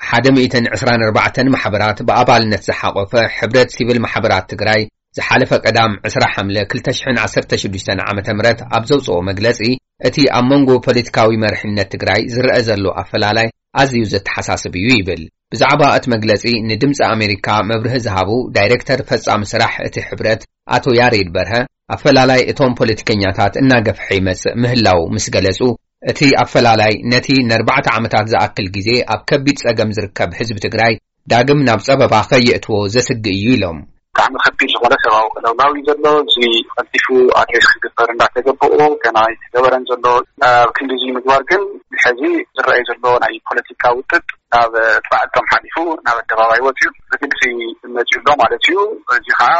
124 محبرات بأبالነት زحقفه حبرت سيفل محبرات تግራي زحالفه قدام 10 حمله 2016 ዓመተ ምህረት ኣብዘውፅኦ መግለጺ እቲ ኣብ መንጎ ፖለቲካዊ መርሕነት ትግራይ ዝርአ ዘሎ ኣፈላላይ ኣዝዩ ዘተሓሳስብ እዩ ይብል ብዛዕባ እቲ መግለጺ ንድምፂ ኣሜሪካ መብርህ ዝሃቡ ዳይሬክተር ፈጻሚ ስራሕ እቲ ሕብረት ኣቶ ያሬድ በርሀ ኣፈላላይ እቶም ፖለቲከኛታት እናገፍሐ ይመጽእ ምህላው ምስ ገለጹ እቲ ኣፈላላይ ነቲ ን4 ዓመታት ዝኣክል ግዜ ኣብ ከቢድ ጸገም ዝርከብ ህዝቢ ትግራይ ዳግም ናብ ጸበባ ከየእትዎ ዘስግእ እዩ ኢሎም كان خبير ولا سواء لو لا يزلوا زي قديفو أدرس خبر إن تجربوا كان يتجربون زلوا كل زي متوارجن حزي الرئيس زلوا أي بوليتيكا وتد هذا بعدهم حديثو هذا الدبابة يوتيوب لكن في المجال ده مالتيو جها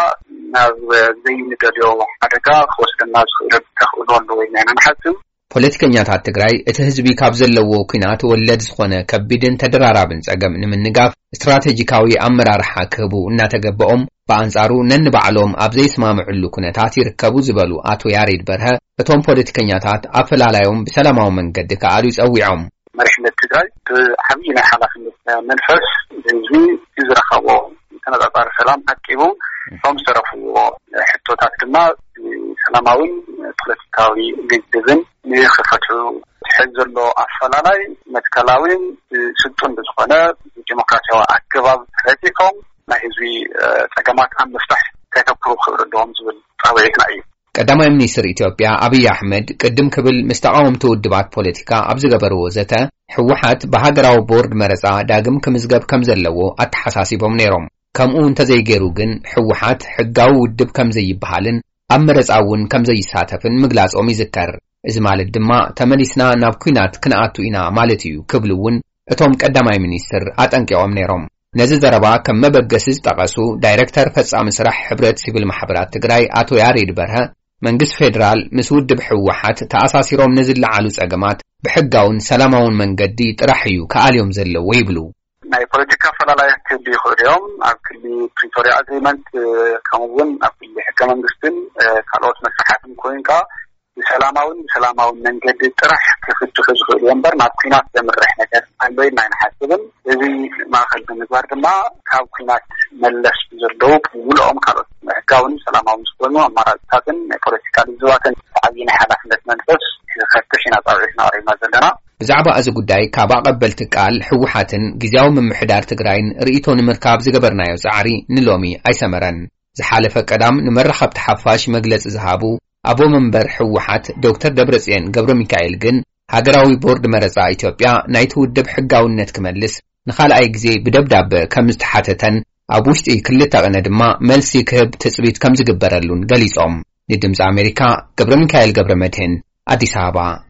زي نتجربوا حركة خوش الناس تأخذون لوين يعني أنا حاسم ፖለቲከኛታት ትግራይ እቲ ህዝቢ ካብ ዘለዎ ኩናት ወለድ ዝኾነ ከቢድን ተደራራብን ጸገም ንምንጋፍ ስትራቴጂካዊ ኣመራርሓ ክህቡ እናተገበኦም በአንጻሩ ነንባዕሎም ኣብ ዘይስማምዕሉ ኩነታት ይርከቡ ዝበሉ ኣቶ ያሬድ በርሀ እቶም ፖለቲከኛታት ኣፈላላዮም ብሰላማዊ መንገዲ ከኣሉ ይጸዊዖም መርሕነት ትግራይ ብዓብዪ ናይ ሓላፍነት መንፈስ ህዝቢ ዝረኸቦ ተነጻጻሪ ሰላም ኣቂቡ ቶም ዝተረኽብዎ ሕቶታት ድማ ሰላማውን ፖለቲካዊ ግድብን ንኽፈትሑ ትሕዝ ዘሎ ኣፈላላይ መትከላውን ስልጡን ብዝኾነ ዲሞክራሲያዊ ኣገባብ ረቂቆም ናይ ህዝቢ ጸገማት ኣብ ምፍታሕ ከተክሩ ክብሪ ኣለዎም ዝብል ጻውዒትና እዩ ቀዳማይ ሚኒስትር ኢትዮጵያ አብይ አሕመድ ቅድም ክብል ምስተቃወምቲ ውድባት ፖለቲካ ኣብ ዝገበርዎ ዘተ ሕወሓት በሃገራዊ ቦርድ መረፃ ዳግም ክምዝገብ ከም ዘለዎ ኣተሓሳሲቦም ነይሮም ከምኡ እንተዘይገይሩ ግን ሕወሓት ሕጋዊ ውድብ ከም ዘይበሃልን ኣብ መረፃ እውን ከም ዘይሳተፍን ምግላጾም ይዝከር እዚ ማለት ድማ ተመሊስና ናብ ኩናት ክንኣቱ ኢና ማለት እዩ ክብሉ እውን እቶም ቀዳማይ ሚኒስትር ኣጠንቂቖም ነይሮም ነዚ ዘረባ ከም መበገሲ ዝጠቐሱ ዳይሬክተር ፈጻሚ ስራሕ ሕብረት ሲቪል ማሕበራት ትግራይ ኣቶ ያሬድ በርሀ መንግስት ፌደራል ምስ ውድብ ሕወሓት ተኣሳሲሮም ንዝለዓሉ ጸገማት ብሕጋውን ሰላማውን መንገዲ ጥራሕ እዩ ከኣልዮም ዘለዎ ይብሉ ናይ ፖለቲካ ፈላላይ ክህሉ ይኽእሉ እዮም ኣብ ክሊ ፕሪቶሪያ ኣግሪመንት ከምኡውን ኣብ ክሊ ሕገ መንግስትን ካልኦት መሳሓትን ኮይንካ ሰላማውን መንገዲ ጥራሕ ክፍትሑ ዝኽእሉ እምበር ናብ ኩናት ዘምርሕ ነገር ኣሎ ኢልና ይንሓስብን እዚ ማእኸል ብምግባር ድማ ካብ ኩናት መለስ ዘለዉ ውልኦም ካልኦት ሕጋውን ሰላማውን ዝኾኑ ኣማራፅታትን ናይ ፖለቲካ ልዝባትን ዓብዪ ናይ ሓላፍነት መንፈስ ክፈትሽ ኢና ጻውዒትና ቀሪብና ዘለና ብዛዕባ እዚ ጉዳይ ካብ ኣቐበልቲ ቃል ሕወሓትን ግዝያዊ ምምሕዳር ትግራይን ርእይቶ ንምርካብ ዝገበርናዮ ጻዕሪ ንሎሚ ኣይሰመረን ዝሓለፈ ቀዳም ንመራኸብቲ ሓፋሽ መግለፂ ዝሃቡ ኣቦ መንበር ሕወሓት ዶክተር ደብረጽዮን ገብረ ሚካኤል ግን ሃገራዊ ቦርድ መረፃ ኢትዮጵያ ናይቲ ውድብ ሕጋውነት ክመልስ ንኻልኣይ ግዜ ብደብዳበ ከም ዝተሓተተን ኣብ ውሽጢ ክልተ ቀነ ድማ መልሲ ክህብ ትጽቢት ከም ዝግበረሉን ገሊጾም ንድምፂ ኣሜሪካ ገብረ ሚካኤል ገብረ መድህን ኣዲስ ኣበባ